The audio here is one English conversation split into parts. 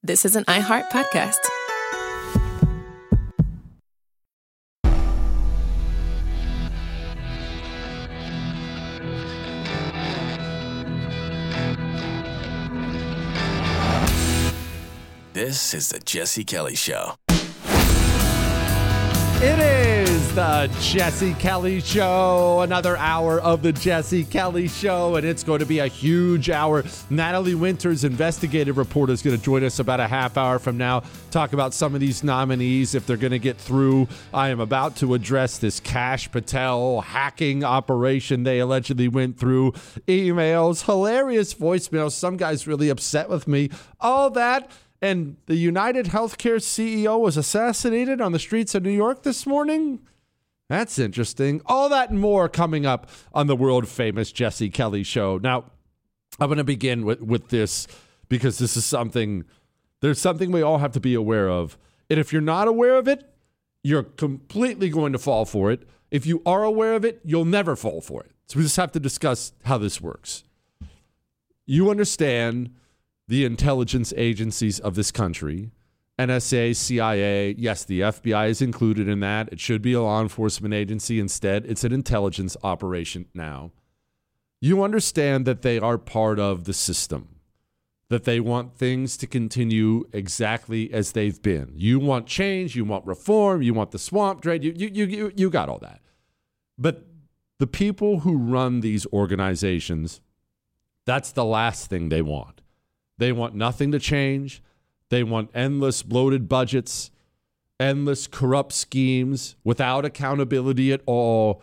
This is an iHeart podcast. This is the Jesse Kelly Show. It is the Jesse Kelly Show, another hour of the Jesse Kelly Show, and it's going to be a huge hour. Natalie Winters, investigative reporter, is going to join us about a half hour from now, talk about some of these nominees, if they're going to get through. I am about to address this Kash Patel hacking operation they allegedly went through, emails, hilarious voicemails, some guys really upset with me, all that. And the United Healthcare CEO was assassinated on the streets of New York this morning? That's interesting. All that and more coming up on the world-famous Jesse Kelly Show. Now, I'm going to begin with this because this is there's something we all have to be aware of. And if you're not aware of it, you're completely going to fall for it. If you are aware of it, you'll never fall for it. So we just have to discuss how this works. You understand the intelligence agencies of this country, NSA, CIA, yes, the FBI is included in that. It should be a law enforcement agency. Instead, it's an intelligence operation now. You understand that they are part of the system, that they want things to continue exactly as they've been. You want change, you want reform, you want the swamp drain, you got all that. But the people who run these organizations, that's the last thing they want. They want nothing to change. They want endless bloated budgets, endless corrupt schemes without accountability at all.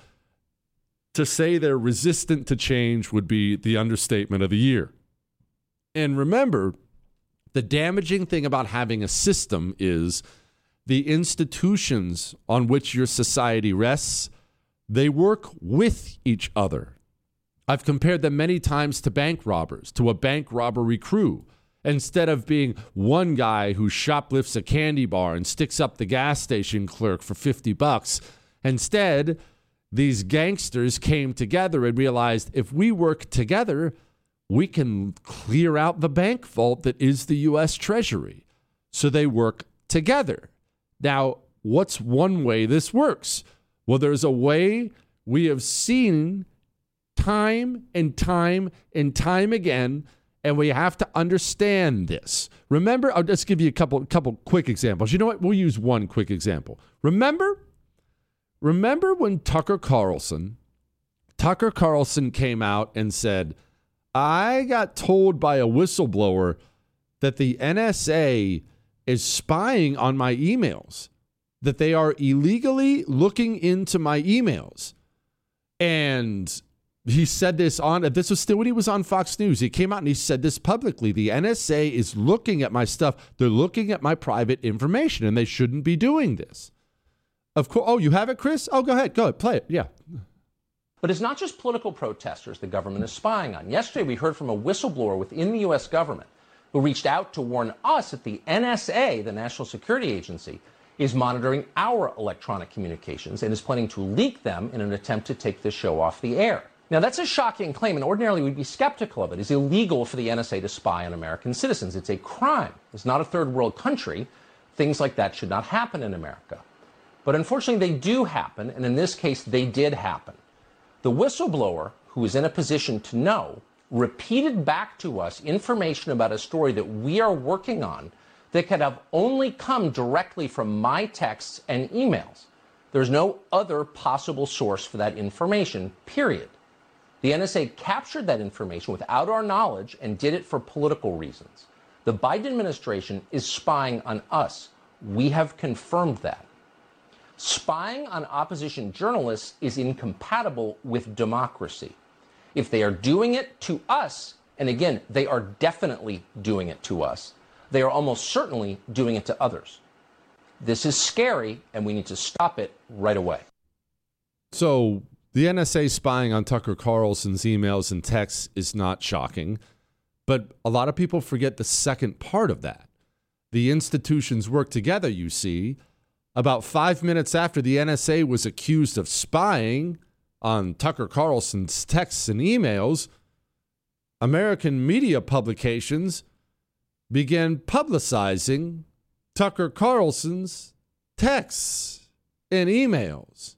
To say they're resistant to change would be the understatement of the year. And remember, the damaging thing about having a system is the institutions on which your society rests, they work with each other. I've compared them many times to bank robbers, to a bank robbery crew. Instead of being one guy who shoplifts a candy bar and sticks up the gas station clerk for $50, instead, these gangsters came together and realized if we work together, we can clear out the bank vault that is the U.S. Treasury. So they work together. Now, what's one way this works? Well, there's a way we have seen time and time and time again, and we have to understand this. Remember, I'll just give you a couple quick examples. You know what? We'll use one quick example. Remember when Tucker Carlson came out and said, I got told by a whistleblower that the NSA is spying on my emails, that they are illegally looking into my emails. And he said this was still when he was on Fox News. He came out and he said this publicly. The NSA is looking at my stuff. They're looking at my private information, and they shouldn't be doing this. Of course. Oh, you have it, Chris? Oh, go ahead. Play it. Yeah. But it's not just political protesters the government is spying on. Yesterday, we heard from a whistleblower within the U.S. government who reached out to warn us that the NSA, the National Security Agency, is monitoring our electronic communications and is planning to leak them in an attempt to take this show off the air. Now, that's a shocking claim, and ordinarily we'd be skeptical of it. It's illegal for the NSA to spy on American citizens. It's a crime. It's not a third world country. Things like that should not happen in America. But unfortunately, they do happen, and in this case, they did happen. The whistleblower, who is in a position to know, repeated back to us information about a story that we are working on that could have only come directly from my texts and emails. There's no other possible source for that information, period. The NSA captured that information without our knowledge and did it for political reasons. The Biden administration is spying on us. We have confirmed that. Spying on opposition journalists is incompatible with democracy. If they are doing it to us, and again, they are definitely doing it to us, they are almost certainly doing it to others. This is scary, and we need to stop it right away. So the NSA spying on Tucker Carlson's emails and texts is not shocking, but a lot of people forget the second part of that. The institutions work together, you see. About 5 minutes after the NSA was accused of spying on Tucker Carlson's texts and emails, American media publications began publicizing Tucker Carlson's texts and emails.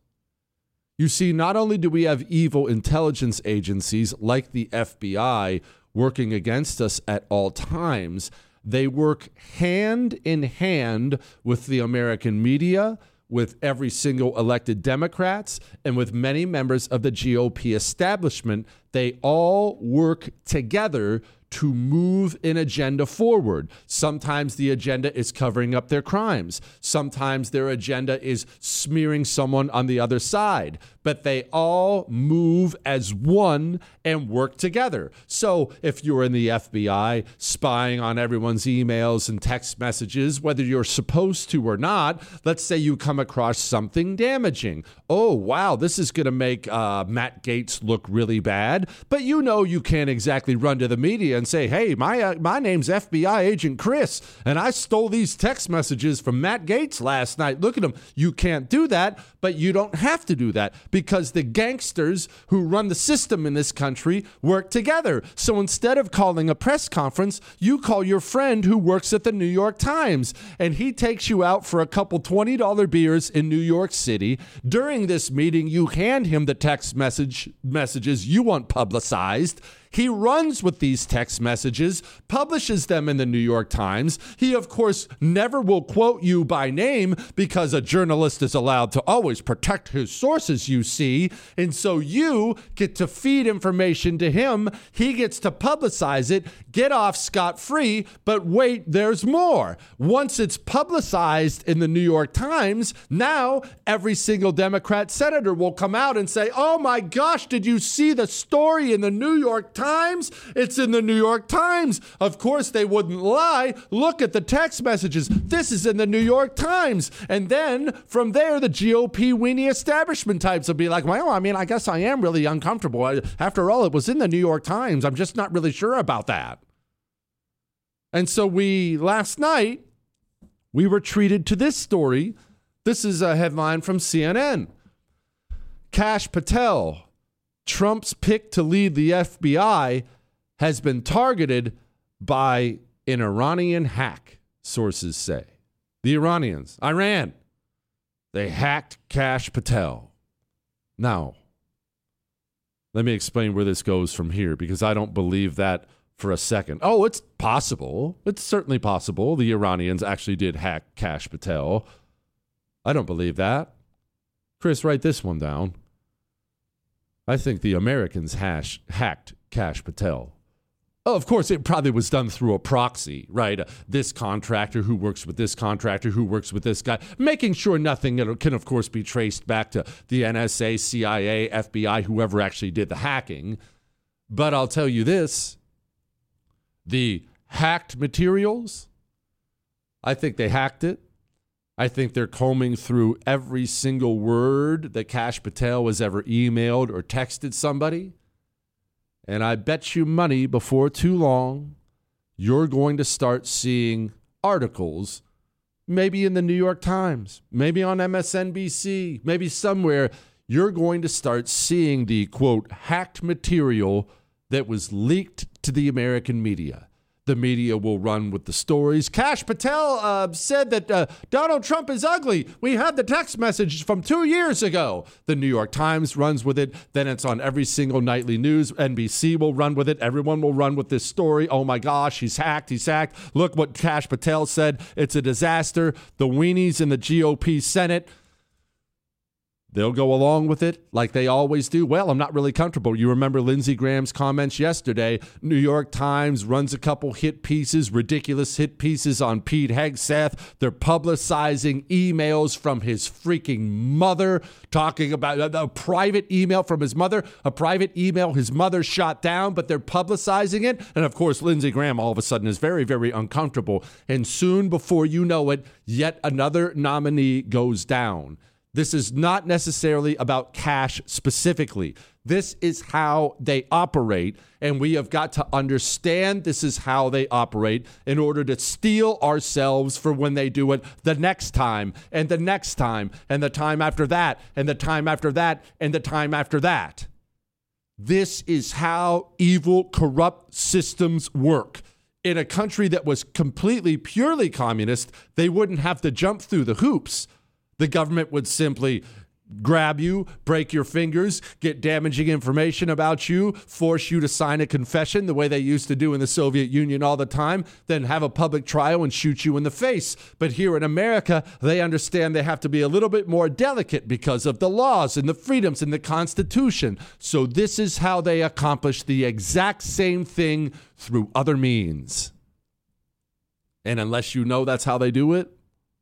You see, not only do we have evil intelligence agencies like the FBI working against us at all times, they work hand in hand with the American media, with every single elected Democrats, and with many members of the GOP establishment. They all work together to move an agenda forward. Sometimes the agenda is covering up their crimes. Sometimes their agenda is smearing someone on the other side. But they all move as one and work together. So if you're in the FBI spying on everyone's emails and text messages, whether you're supposed to or not, let's say you come across something damaging. Oh, wow, this is going to make Matt Gaetz look really bad. But you know you can't exactly run to the media and say, hey, my name's FBI Agent Chris, and I stole these text messages from Matt Gaetz last night. Look at him. You can't do that, but you don't have to do that because the gangsters who run the system in this country work together. So instead of calling a press conference, you call your friend who works at the New York Times, and he takes you out for a couple $20 beers in New York City. During this meeting, you hand him the text messages you want publicized. He runs with these text messages, publishes them in the New York Times. He, of course, never will quote you by name because a journalist is allowed to always protect his sources, you see. And so you get to feed information to him. He gets to publicize it, get off scot-free. But wait, there's more. Once it's publicized in the New York Times, now every single Democrat senator will come out and say, oh my gosh, did you see the story in the New York Times? It's in the New York Times. Of course, they wouldn't lie. Look at the text messages. This is in the New York Times. And then from there, the GOP weenie establishment types will be like, well, I mean, I guess I am really uncomfortable. After all, it was in the New York Times. I'm just not really sure about that. And so last night, we were treated to this story. This is a headline from CNN. Kash Patel, Trump's pick to lead the FBI, has been targeted by an Iranian hack, sources say. The Iranians, Iran, they hacked Kash Patel. Now, let me explain where this goes from here, because I don't believe that for a second. Oh, it's possible. It's certainly possible the Iranians actually did hack Kash Patel. I don't believe that. Chris, write this one down. I think the Americans hacked Kash Patel. Oh, of course, it probably was done through a proxy, right? This contractor who works with this contractor who works with this guy, making sure nothing can, of course, be traced back to the NSA, CIA, FBI, whoever actually did the hacking. But I'll tell you this, the hacked materials, I think they hacked it. I think they're combing through every single word that Kash Patel has ever emailed or texted somebody. And I bet you money before too long, you're going to start seeing articles, maybe in the New York Times, maybe on MSNBC, maybe somewhere. You're going to start seeing the, quote, hacked material that was leaked to the American media. The media will run with the stories. Kash Patel said that Donald Trump is ugly. We have the text message from 2 years ago. The New York Times runs with it. Then it's on every single nightly news. NBC will run with it. Everyone will run with this story. Oh my gosh, he's hacked. He's hacked. Look what Kash Patel said. It's a disaster. The weenies in the GOP Senate, they'll go along with it like they always do. Well, I'm not really comfortable. You remember Lindsey Graham's comments yesterday. New York Times runs a couple hit pieces, ridiculous hit pieces on Pete Hegseth. They're publicizing emails from his freaking mother, talking about a private email from his mother, a private email his mother shot down, but they're publicizing it. And of course, Lindsey Graham all of a sudden is very, very uncomfortable. And soon, before you know it, yet another nominee goes down. This is not necessarily about Kash specifically. This is how they operate, and we have got to understand this is how they operate in order to steel ourselves for when they do it the next time, and the next time, and the time after that, and the time after that, and the time after that. This is how evil, corrupt systems work. in a country that was completely, purely communist, they wouldn't have to jump through the hoops. The government would simply grab you, break your fingers, get damaging information about you, force you to sign a confession the way they used to do in the Soviet Union all the time, then have a public trial and shoot you in the face. But here in America, they understand they have to be a little bit more delicate because of the laws and the freedoms and the Constitution. So this is how they accomplish the exact same thing through other means. And unless you know that's how they do it,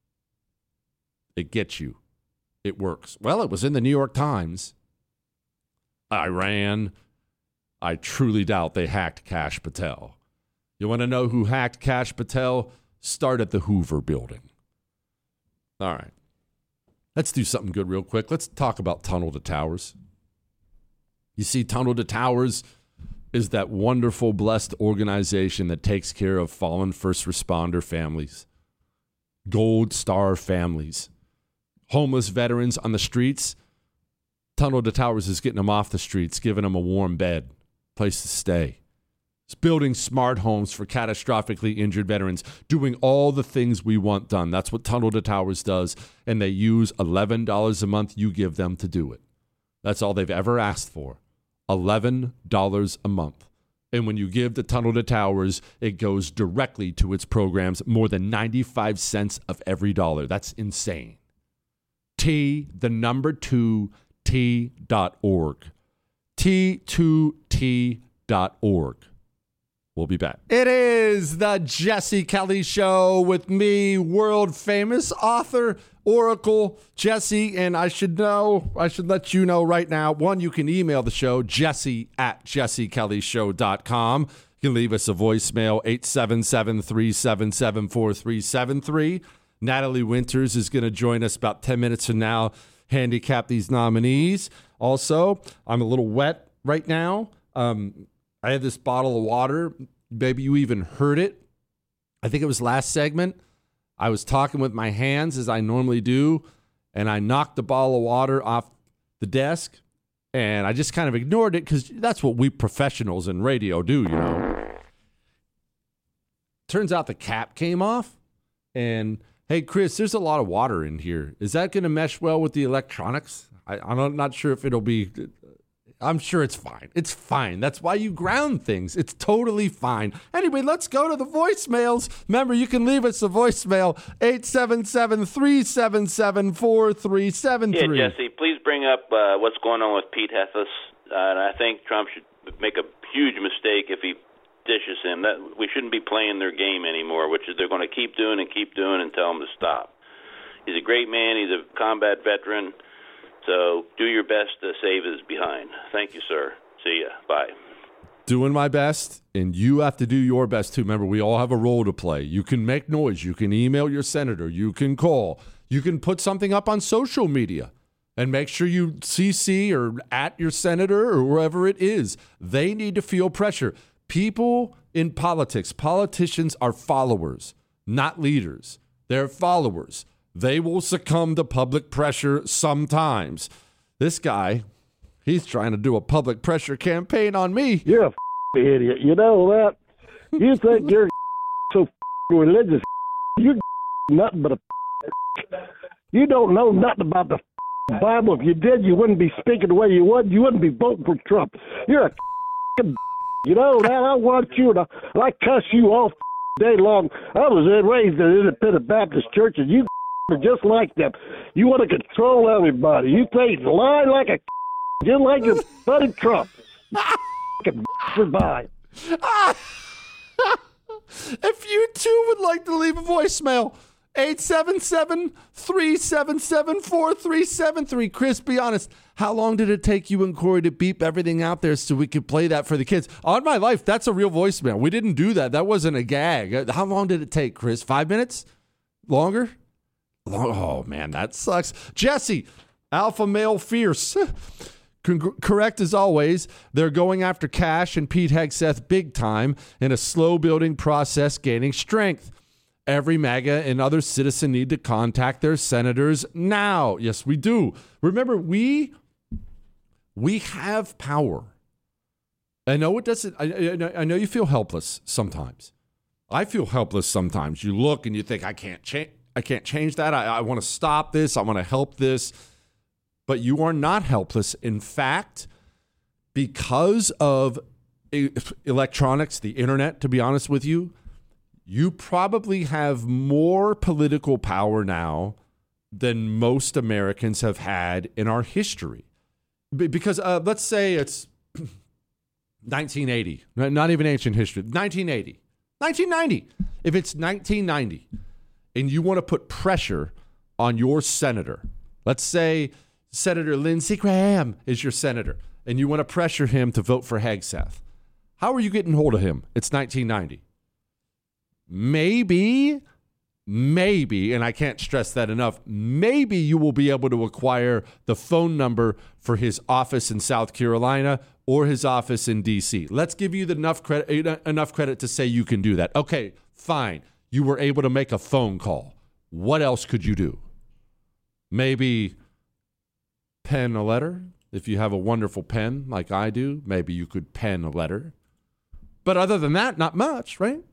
it gets you. It works. Well, it was in the New York Times. Iran. I truly doubt they hacked Kash Patel. You want to know who hacked Kash Patel? Start at the Hoover Building. All right. Let's do something good real quick. Let's talk about Tunnel to Towers. You see, Tunnel to Towers is that wonderful, blessed organization that takes care of fallen first responder families, Gold Star families, homeless veterans on the streets. Tunnel to Towers is getting them off the streets, giving them a warm bed, place to stay. It's building smart homes for catastrophically injured veterans, doing all the things we want done. That's what Tunnel to Towers does, and they use $11 a month you give them to do it. That's all they've ever asked for, $11 a month. And when you give the Tunnel to Towers, it goes directly to its programs, more than 95 cents of every dollar. That's insane. T2T.org. T2T.org. We'll be back. It is the Jesse Kelly Show with me, world famous author, Oracle, Jesse, and I should let you know right now. One, you can email the show, jesse@jessekellyshow.com. You can leave us a voicemail, 877-377-4373. Natalie Winters is going to join us about 10 minutes from now, handicap these nominees. Also, I'm a little wet right now. I had this bottle of water. Maybe you even heard it. I think it was last segment. I was talking with my hands as I normally do, and I knocked the bottle of water off the desk, and I just kind of ignored it because that's what we professionals in radio do, you know. Turns out the cap came off, and hey, Chris, there's a lot of water in here. Is that going to mesh well with the electronics? I'm not sure if it'll be. I'm sure it's fine. It's fine. That's why you ground things. It's totally fine. Anyway, let's go to the voicemails. Remember, you can leave us a voicemail, 877-377-4373. Yeah, Jesse, please bring up what's going on with Pete Hethus. And I think Trump should make a huge mistake if he dishes him. We shouldn't be playing their game anymore, which is they're going to keep doing and tell him to stop. He's a great man. He's a combat veteran. So do your best to save his behind. Thank you, sir. See ya. Bye. Doing my best, and you have to do your best, too. Remember, we all have a role to play. You can make noise. You can email your senator. You can call. You can put something up on social media and make sure you CC or at your senator or wherever it is. They need to feel pressure. People in politics, politicians are followers, not leaders. They're followers. They will succumb to public pressure sometimes. This guy, he's trying to do a public pressure campaign on me. You're a idiot. You know that? You think you're so religious. You're nothing but a. You don't know nothing about the Bible. If you did, you wouldn't be speaking the way you would. You wouldn't be voting for Trump. You're a. You know that? I want you to. I cuss you all day long. I was raised in an independent Baptist church, and you just like them. You want to control everybody. You think lie like a just like your buddy Trump. Goodbye. If you too would like to leave a voicemail, 877-377-4373. Chris, be honest. How long did it take you and Corey to beep everything out there so we could play that for the kids? On my life, that's a real voicemail. We didn't do that. That wasn't a gag. How long did it take, Chris? 5 minutes? Longer? Oh, man, that sucks. Jesse, alpha male fierce. Correct as always. They're going after Kash and Pete Hegseth big time in a slow building process gaining strength. Every MAGA and other citizen need to contact their senators now. Yes, we do. Remember, we have power. I know it doesn't. I know you feel helpless sometimes. I feel helpless sometimes. You look and you think, I can't change that. I want to stop this. I want to help this. But you are not helpless. In fact, because of electronics, the internet, to be honest with you, you probably have more political power now than most Americans have had in our history. Because let's say it's 1980, not even ancient history, 1990. If it's 1990 and you want to put pressure on your senator, let's say Senator Lindsey Graham is your senator, and you want to pressure him to vote for Hegseth. How are you getting hold of him? It's 1990. Maybe, and I can't stress that enough, maybe you will be able to acquire the phone number for his office in South Carolina or his office in D.C. Let's give you enough credit to say you can do that. Okay, fine. You were able to make a phone call. What else could you do? Maybe pen a letter. If you have a wonderful pen like I do, maybe you could pen a letter. But other than that, not much, right?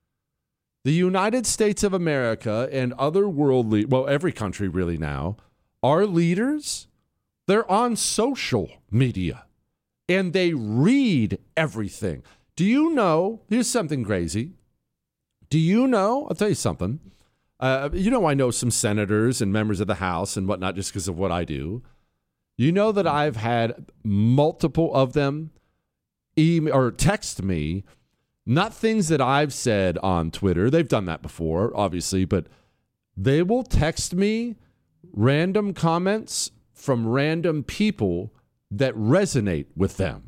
The United States of America and other every country really now, our leaders, they're on social media and they read everything. Do you know, here's something crazy. Do you know, I'll tell you something. I know some senators and members of the House and whatnot just because of what I do. You know that I've had multiple of them email or text me, not things that I've said on Twitter. They've done that before, obviously, but they will text me random comments from random people that resonate with them.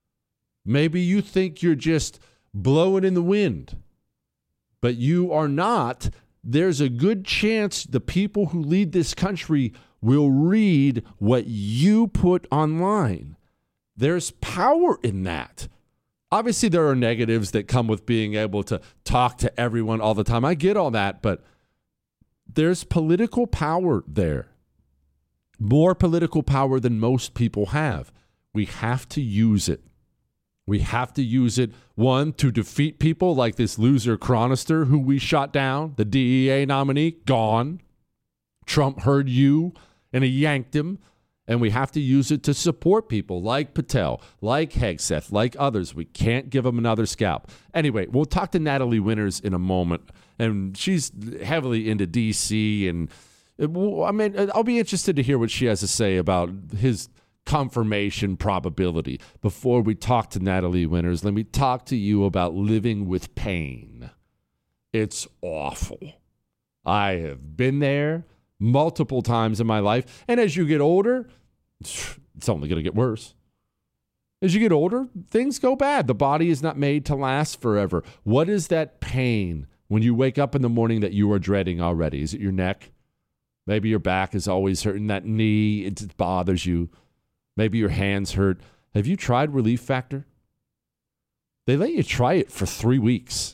Maybe you think you're just blowing in the wind, but you are not. There's a good chance the people who lead this country will read what you put online. There's power in that. Obviously, there are negatives that come with being able to talk to everyone all the time. I get all that, but there's political power there. More political power than most people have. We have to use it. We have to use it, one, to defeat people like this loser Chronister who we shot down, the DEA nominee, gone. Trump heard you and he yanked him. And we have to use it to support people like Patel, like Hegseth, like others. We can't give them another scalp. Anyway, we'll talk to Natalie Winters in a moment. And she's heavily into D.C. And I'll be interested to hear what she has to say about his confirmation probability. Before we talk to Natalie Winters, let me talk to you about living with pain. It's awful. I have been there multiple times in my life. And as you get older, it's only going to get worse. As you get older, things go bad. The body is not made to last forever. What is that pain when you wake up in the morning that you are dreading already? Is it your neck? Maybe your back is always hurting. That knee, it bothers you. Maybe your hands hurt. Have you tried Relief Factor? They let you try it for 3 weeks.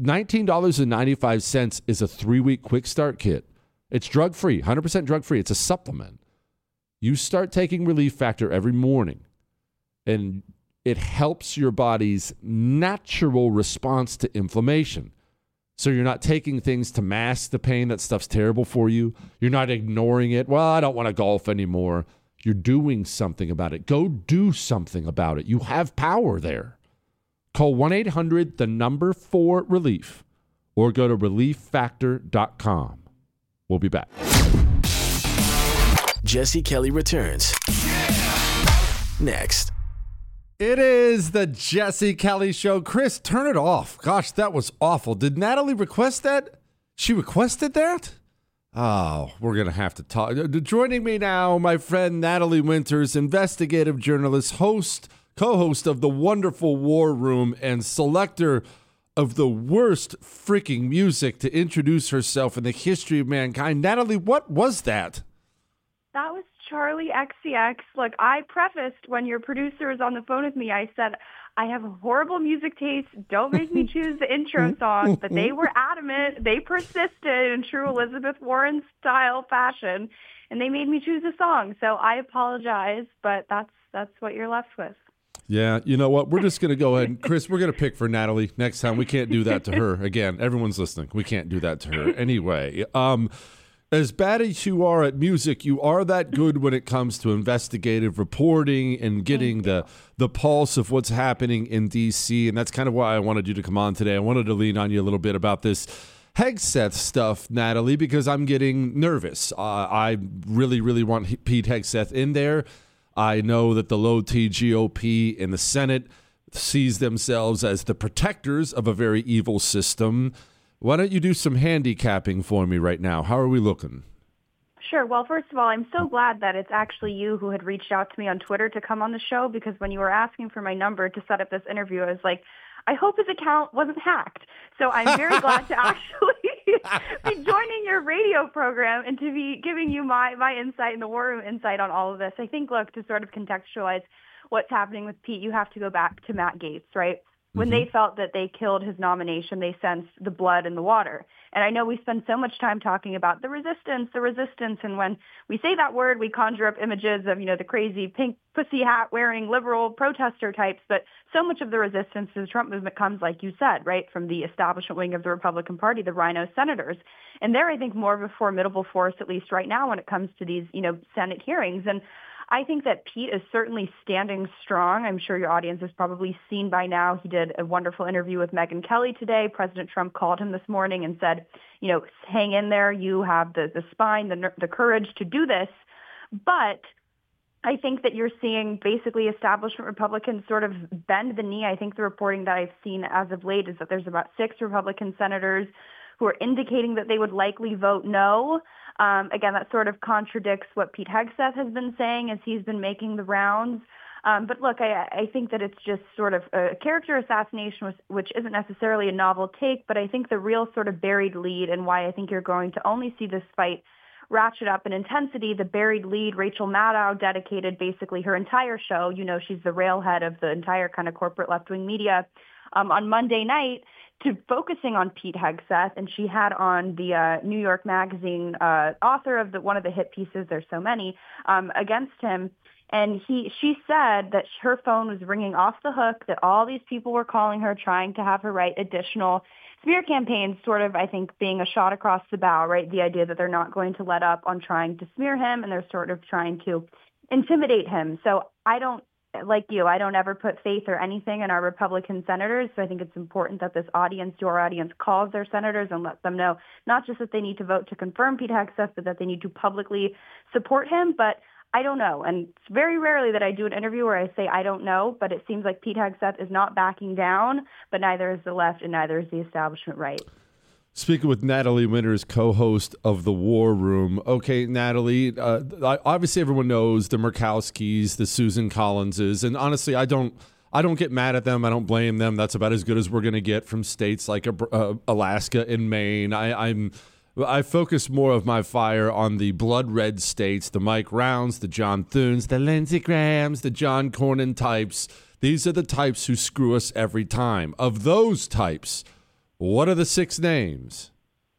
$19.95 is a 3-week quick start kit. It's drug-free, 100% drug-free. It's a supplement. You start taking Relief Factor every morning, and it helps your body's natural response to inflammation. So you're not taking things to mask the pain. That stuff's terrible for you. You're not ignoring it. Well, I don't want to golf anymore. You're doing something about it. Go do something about it. You have power there. Call 1-800-4-RELIEF or go to relieffactor.com. We'll be back. Jesse Kelly returns next. It is the Jesse Kelly Show. Chris, turn it off. Gosh, that was awful. Did Natalie request that? She requested that? Oh, we're going to have to talk. Joining me now, my friend Natalie Winters, investigative journalist, co-host of the wonderful War Room, and selector of the worst freaking music to introduce herself in the history of mankind. Natalie, what was that? That was Charlie XCX. Look, I prefaced when your producer was on the phone with me, I said, I have a horrible music taste. Don't make me choose the intro song. But they were adamant. They persisted in true Elizabeth Warren style fashion, and they made me choose a song. So I apologize, but that's what you're left with. Yeah, you know what? We're just going to go ahead. Chris, we're going to pick for Natalie next time. We can't do that to her. Again, everyone's listening. We can't do that to her. Anyway, as bad as you are at music, you are that good when it comes to investigative reporting and getting the pulse of what's happening in D.C., and that's kind of why I wanted you to come on today. I wanted to lean on you a little bit about this Hegseth stuff, Natalie, because I'm getting nervous. I really, really want Pete Hegseth in there. I know that the low-T GOP in the Senate sees themselves as the protectors of a very evil system. Why don't you do some handicapping for me right now? How are we looking? Sure. Well, first of all, I'm so glad that it's actually you who had reached out to me on Twitter to come on the show, because when you were asking for my number to set up this interview, I was like, I hope his account wasn't hacked. So I'm very glad to actually be joining your radio program and to be giving you my insight and the War Room insight on all of this. I think, look, to sort of contextualize what's happening with Pete, you have to go back to Matt Gaetz, right? When they felt that they killed his nomination, they sensed the blood in the water. And I know we spend so much time talking about the resistance. And when we say that word, we conjure up images of, the crazy pink pussy hat wearing liberal protester types. But so much of the resistance to the Trump movement comes, like you said, right, from the establishment wing of the Republican Party, the Rhino senators. And they're, I think, more of a formidable force, at least right now, when it comes to these, Senate hearings. And I think that Pete is certainly standing strong. I'm sure your audience has probably seen by now. He did a wonderful interview with Megyn Kelly today. President Trump called him this morning and said, hang in there. You have the spine, the courage to do this. But I think that you're seeing basically establishment Republicans sort of bend the knee. I think the reporting that I've seen as of late is that there's about 6 Republican senators who are indicating that they would likely vote no. Again, that sort of contradicts what Pete Hegseth has been saying as he's been making the rounds. But look, I think that it's just sort of a character assassination, which isn't necessarily a novel take, but I think the real sort of buried lead and why I think you're going to only see this fight ratchet up in intensity, the buried lead, Rachel Maddow, dedicated basically her entire show. She's the railhead of the entire kind of corporate left-wing media on Monday night, to focusing on Pete Hegseth, and she had on the New York Magazine author of one of the hit pieces, there's so many, against him. And she said that her phone was ringing off the hook, that all these people were calling her, trying to have her write additional smear campaigns, sort of, I think, being a shot across the bow, right? The idea that they're not going to let up on trying to smear him, and they're sort of trying to intimidate him. So I don't ever put faith or anything in our Republican senators. So I think it's important that this audience, your audience, calls their senators and lets them know not just that they need to vote to confirm Pete Hegseth, but that they need to publicly support him. But I don't know. And it's very rarely that I do an interview where I say I don't know, but it seems like Pete Hegseth is not backing down, but neither is the left and neither is the establishment right. Speaking with Natalie Winters, co-host of The War Room. Okay, Natalie, obviously everyone knows the Murkowskis, the Susan Collinses, and honestly, I don't get mad at them. I don't blame them. That's about as good as we're going to get from states like Alaska and Maine. I focus more of my fire on the blood red states, the Mike Rounds, the John Thunes, the Lindsey Grahams, the John Cornyn types. These are the types who screw us every time. Of those types, what are the 6 names?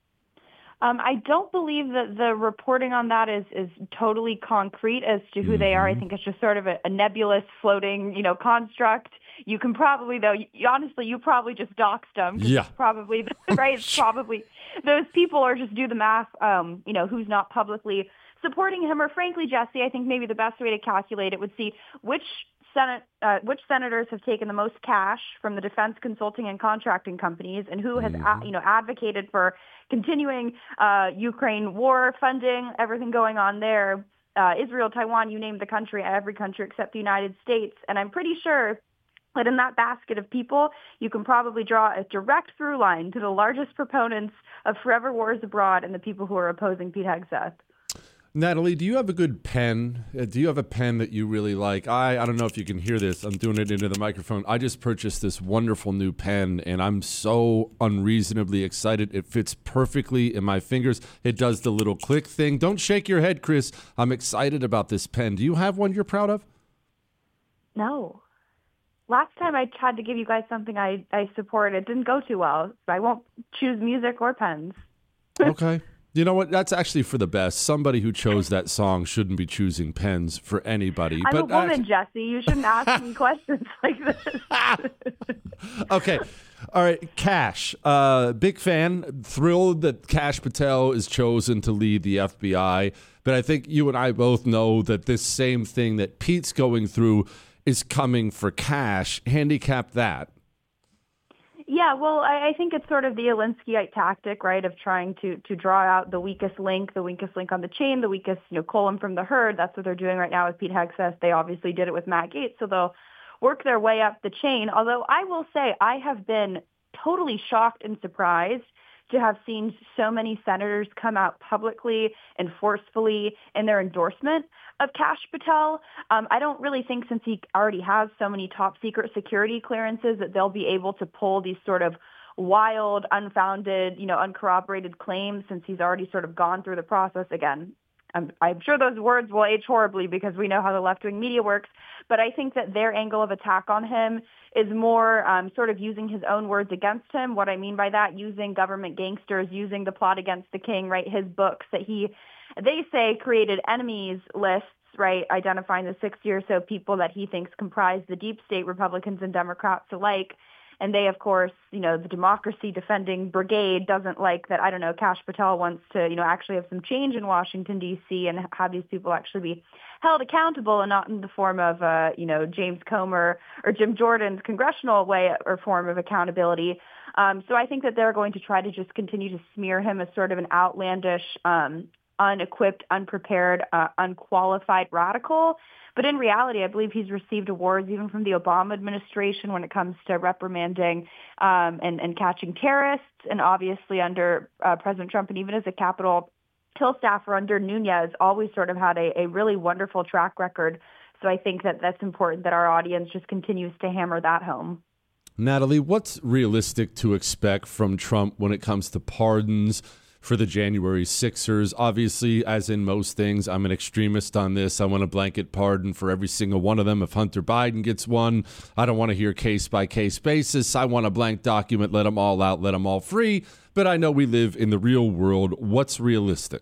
I don't believe that the reporting on that is totally concrete as to who they are. I think it's just sort of a nebulous floating, construct. You can probably, though, honestly, you probably just doxed them. Yeah. Probably, right? It's probably those people, or just do the math, who's not publicly supporting him. Or frankly, Jesse, I think maybe the best way to calculate it would see which senators have taken the most cash from the defense consulting and contracting companies, and who has advocated for continuing Ukraine war funding, everything going on there, Israel, Taiwan, you name the country, every country except the United States. And I'm pretty sure that in that basket of people, you can probably draw a direct through line to the largest proponents of forever wars abroad and the people who are opposing Pete Hegseth. Natalie, do you have a good pen? Do you have a pen that you really like? I don't know if you can hear this. I'm doing it into the microphone. I just purchased this wonderful new pen, and I'm so unreasonably excited. It fits perfectly in my fingers. It does the little click thing. Don't shake your head, Chris. I'm excited about this pen. Do you have one you're proud of? No. Last time I tried to give you guys something I support, it didn't go too well. I won't choose music or pens. Okay. You know what? That's actually for the best. Somebody who chose that song shouldn't be choosing pens for anybody. I'm a woman, Jesse. You shouldn't ask me questions like this. Okay. All right. Kash. Big fan. Thrilled that Kash Patel is chosen to lead the FBI. But I think you and I both know that this same thing that Pete's going through is coming for Kash. Handicap that. Yeah, well, I think it's sort of the Alinskyite tactic, right, of trying to draw out the weakest link on the chain, the weakest, column from the herd. That's what they're doing right now with Pete Hegseth. They obviously did it with Matt Gaetz, so they'll work their way up the chain. Although I will say I have been totally shocked and surprised to have seen so many senators come out publicly and forcefully in their endorsement of Kash Patel. I don't really think, since he already has so many top secret security clearances, that they'll be able to pull these sort of wild, unfounded, uncorroborated claims, since he's already sort of gone through the process again. I'm sure those words will age horribly because we know how the left-wing media works, but I think that their angle of attack on him is more sort of using his own words against him. What I mean by that, using government gangsters, using the plot against the king, right, his books that they say created enemies lists, right, identifying the 60 or so people that he thinks comprise the deep state, Republicans and Democrats alike. And they, of course, the democracy defending brigade doesn't like that, Kash Patel wants to, actually have some change in Washington, D.C. and have these people actually be held accountable and not in the form of, James Comer or Jim Jordan's congressional way or form of accountability. So I think that they're going to try to just continue to smear him as sort of an outlandish, unequipped, unprepared, unqualified radical. But in reality, I believe he's received awards even from the Obama administration when it comes to reprimanding and catching terrorists. And obviously under President Trump, and even as a Capitol Hill staffer under Nunes, always sort of had a really wonderful track record. So I think that that's important that our audience just continues to hammer that home. Natalie, what's realistic to expect from Trump when it comes to pardons for the January 6ers? Obviously, as in most things, I'm an extremist on this. I want a blanket pardon for every single one of them. If Hunter Biden gets one, I don't want to hear case-by-case basis. I want a blank document, let them all out, let them all free. But I know we live in the real world. What's realistic?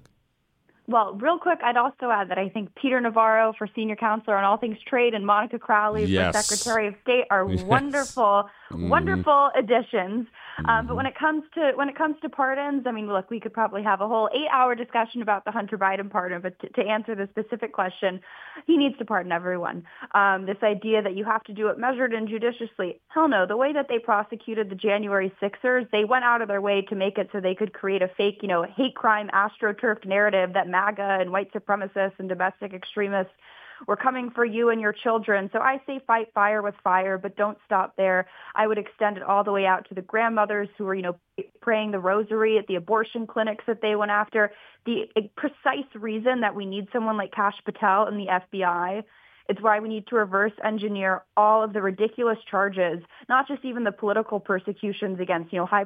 Well, real quick, I'd also add that I think Peter Navarro for senior counselor on all things trade and Monica Crowley for Secretary of State are wonderful, wonderful additions. But when it comes to pardons, I mean, look, we could probably have a whole 8-hour discussion about the Hunter Biden pardon. But to answer the specific question, he needs to pardon everyone. This idea that you have to do it measured and judiciously, hell no. The way that they prosecuted the January 6ers, they went out of their way to make it so they could create a fake, hate crime astroturfed narrative that MAGA and white supremacists and domestic extremists were coming for you and your children. So I say fight fire with fire, but don't stop there. I would extend it all the way out to the grandmothers who were, praying the rosary at the abortion clinics that they went after. The precise reason that we need someone like Kash Patel in the FBI. It's why we need to reverse engineer all of the ridiculous charges, not just even the political persecutions against, high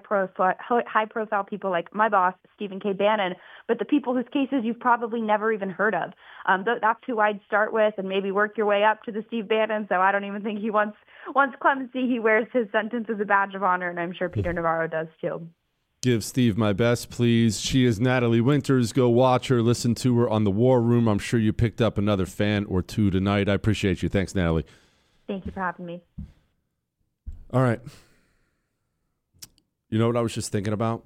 profile people like my boss, Stephen K. Bannon, but the people whose cases you've probably never even heard of. That's who I'd start with, and maybe work your way up to the Steve Bannon. So I don't even think he wants clemency. He wears his sentence as a badge of honor, and I'm sure Peter Navarro does too. Give Steve my best, please. She is Natalie Winters. Go watch her, listen to her on The War Room. I'm sure you picked up another fan or two tonight. I appreciate you. Thanks, Natalie. Thank you for having me. All right. You know what I was just thinking about?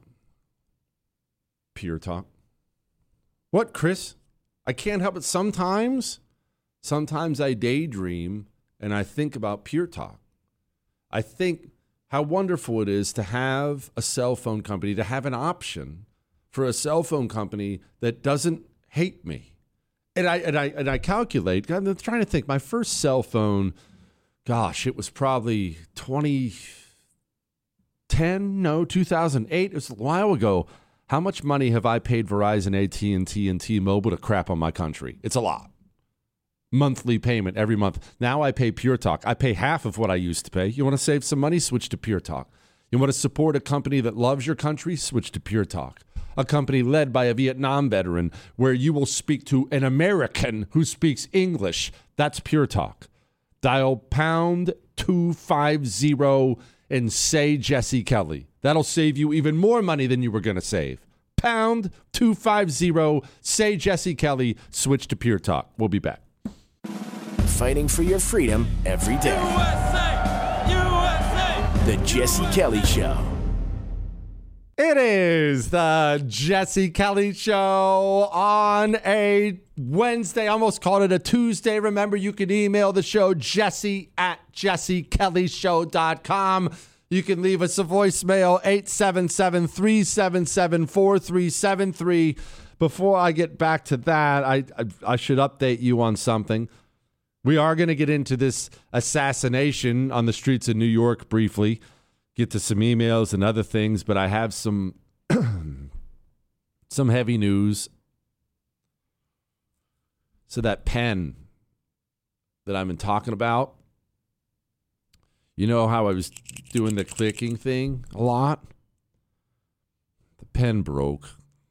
Pure talk. What, Chris? I can't help it. Sometimes I daydream and I think about Pure Talk. I think how wonderful it is to have a cell phone company, to have an option for a cell phone company that doesn't hate me. And I calculate, I'm trying to think, my first cell phone, gosh, it was probably 2008. It was a while ago. How much money have I paid Verizon, AT&T, and T-Mobile to crap on my country? It's a lot. Monthly payment every month. Now I pay Pure Talk. I pay half of what I used to pay. You want to save some money? Switch to Pure Talk. You want to support a company that loves your country? Switch to Pure Talk. A company led by a Vietnam veteran where you will speak to an American who speaks English. That's Pure Talk. Dial pound 250 and say Jesse Kelly. That'll save you even more money than you were going to save. pound 250. Say Jesse Kelly. Switch to Pure Talk. We'll be back. Fighting for your freedom every day. USA! USA! The Jesse Kelly Show. It is the Jesse Kelly Show on a Wednesday. I almost called it a Tuesday. Remember, you can email the show, jesse@jessekellyshow.com. You can leave us a voicemail, 877-377-4373. Before I get back to that, I should update you on something. We are going to get into this assassination on the streets of New York briefly. Get to some emails and other things, but I have some some heavy news. So that pen that I've been talking about, you know how I was doing the clicking thing a lot? The pen broke.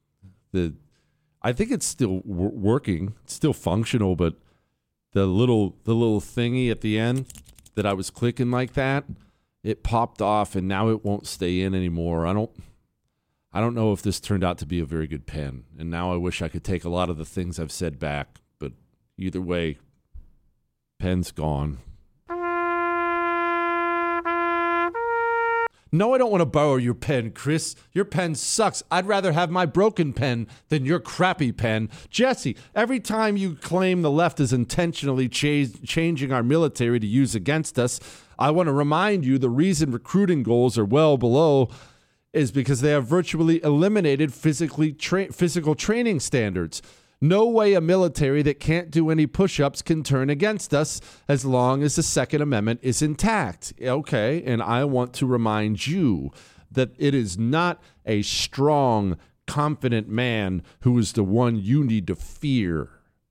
I think it's still working. It's still functional, but the little thingy at the end that I was clicking like that, it popped off, and now it won't stay in anymore. I don't know if this turned out to be a very good pen, and now I wish I could take a lot of the things I've said back, but either way, pen's gone. No, I don't want to borrow your pen, Chris. Your pen sucks. I'd rather have my broken pen than your crappy pen. Jesse, every time you claim the left is intentionally changing our military to use against us, I want to remind you the reason recruiting goals are well below is because they have virtually eliminated physical training standards. No way a military that can't do any push-ups can turn against us as long as the Second Amendment is intact. Okay, and I want to remind you that it is not a strong, confident man who is the one you need to fear.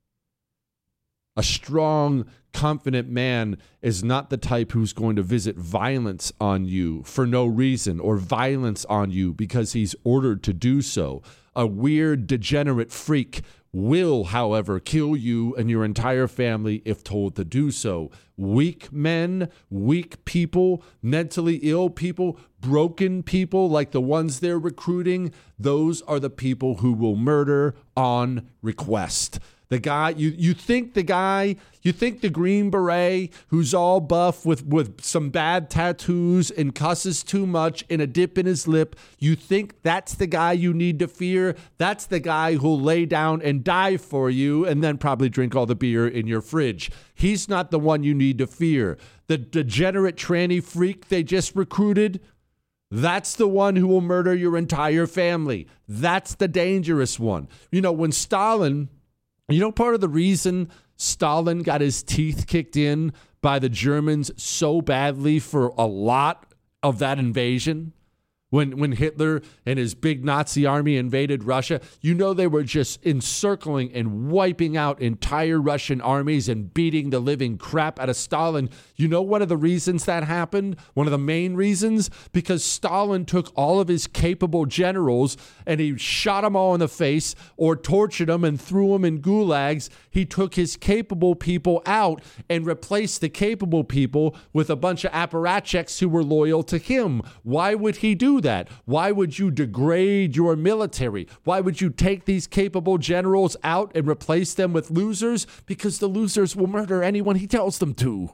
A strong, confident man is not the type who's going to visit violence on you for no reason or violence on you because he's ordered to do so. A weird, degenerate freak will, however, kill you and your entire family if told to do so. Weak men, weak people, mentally ill people, broken people like the ones they're recruiting, those are the people who will murder on request. The guy, you think the Green Beret who's all buff with some bad tattoos and cusses too much and a dip in his lip, you think that's the guy you need to fear? That's the guy who'll lay down and die for you and then probably drink all the beer in your fridge. He's not the one you need to fear. The degenerate tranny freak they just recruited, that's the one who will murder your entire family. That's the dangerous one. You know, when Stalin... You know, part of the reason Stalin got his teeth kicked in by the Germans so badly for a lot of that invasion, when Hitler and his big Nazi army invaded Russia, you know they were just encircling and wiping out entire Russian armies and beating the living crap out of Stalin. You know one of the reasons that happened? One of the main reasons? Because Stalin took all of his capable generals and he shot them all in the face or tortured them and threw them in gulags. He took his capable people out and replaced the capable people with a bunch of apparatchiks who were loyal to him. Why would he do that? Why would you degrade your military? Why would you take these capable generals out and replace them with losers? Because the losers will murder anyone he tells them to.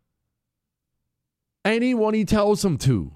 Anyone he tells them to.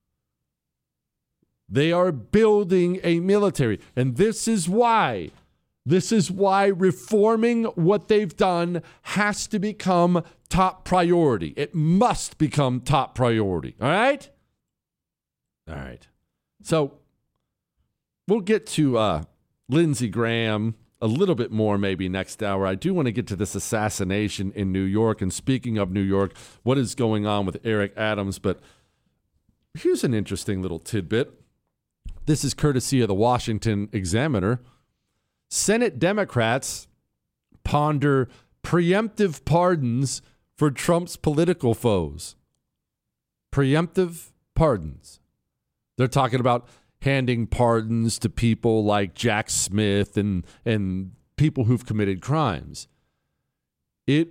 They are building a military. And this is why reforming what they've done has to become top priority. It must become top priority. All right? All right. So we'll get to Lindsey Graham a little bit more maybe next hour. I do want to get to this assassination in New York. And speaking of New York, what is going on with Eric Adams? But here's an interesting little tidbit. This is courtesy of the Washington Examiner. Senate Democrats ponder preemptive pardons for Trump's political foes. Preemptive pardons. They're talking about handing pardons to people like Jack Smith and people who've committed crimes. It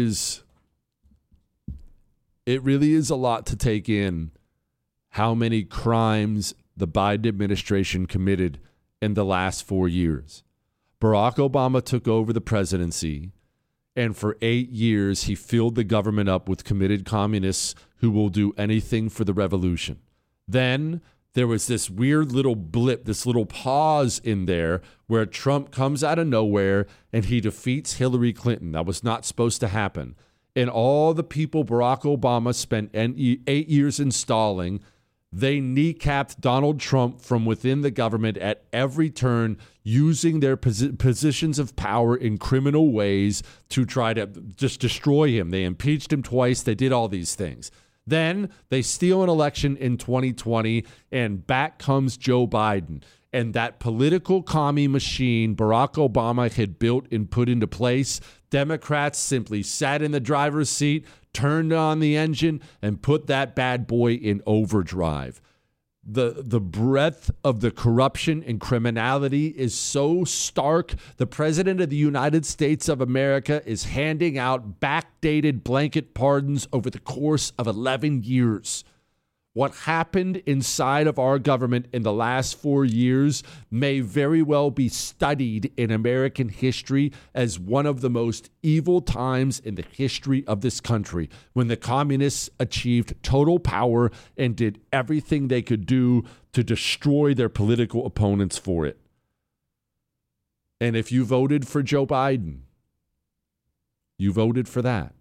really is a lot to take in how many crimes the Biden administration committed in the last 4 years. Barack Obama took over the presidency, and for 8 years, he filled the government up with committed communists who will do anything for the revolution. Then there was this weird little blip, this little pause in there where Trump comes out of nowhere and he defeats Hillary Clinton. That was not supposed to happen. And all the people Barack Obama spent 8 years installing, they kneecapped Donald Trump from within the government at every turn, using their positions of power in criminal ways to try to just destroy him. They impeached him twice. They did all these things. Then they steal an election in 2020, and back comes Joe Biden. And that political commie machine Barack Obama had built and put into place, Democrats simply sat in the driver's seat, turned on the engine, and put that bad boy in overdrive. The breadth of the corruption and criminality is so stark. The president of the United States of America is handing out backdated blanket pardons over the course of 11 years. What happened inside of our government in the last 4 years may very well be studied in American history as one of the most evil times in the history of this country, when the communists achieved total power and did everything they could do to destroy their political opponents for it. And if you voted for Joe Biden, you voted for that.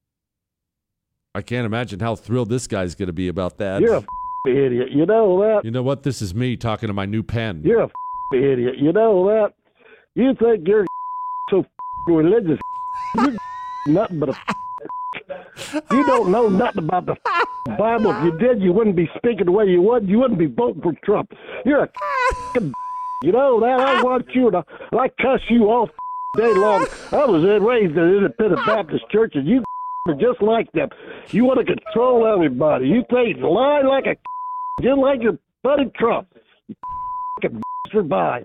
I can't imagine how thrilled this guy's going to be about that. You're a idiot. You know that? You know what? This is me talking to my new pen. You're a idiot. You know that? You think you're so religious. You're nothing but a You don't know nothing about the Bible. If you did, you wouldn't be speaking the way you would. You wouldn't be voting for Trump. You're a you know that? I want you to, I cuss you all day long. I was raised in an independent Baptist church, and you just like them. You want to control everybody. You think lie like a just like your buddy Trump. You survive.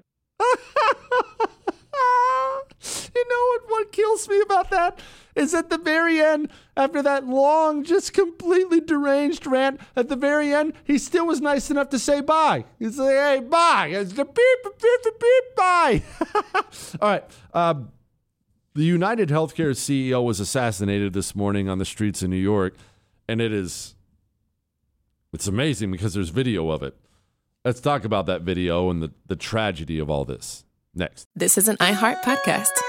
You know what kills me about that is at the very end, after that long, just completely deranged rant, at the very end, he still was nice enough to say bye. He's like, hey, bye. It's the beep, beep, beep, bye. All right. The United Healthcare CEO was assassinated this morning on the streets of New York, and it's amazing because there's video of it. Let's talk about that video and the tragedy of all this next. This is an iHeart podcast.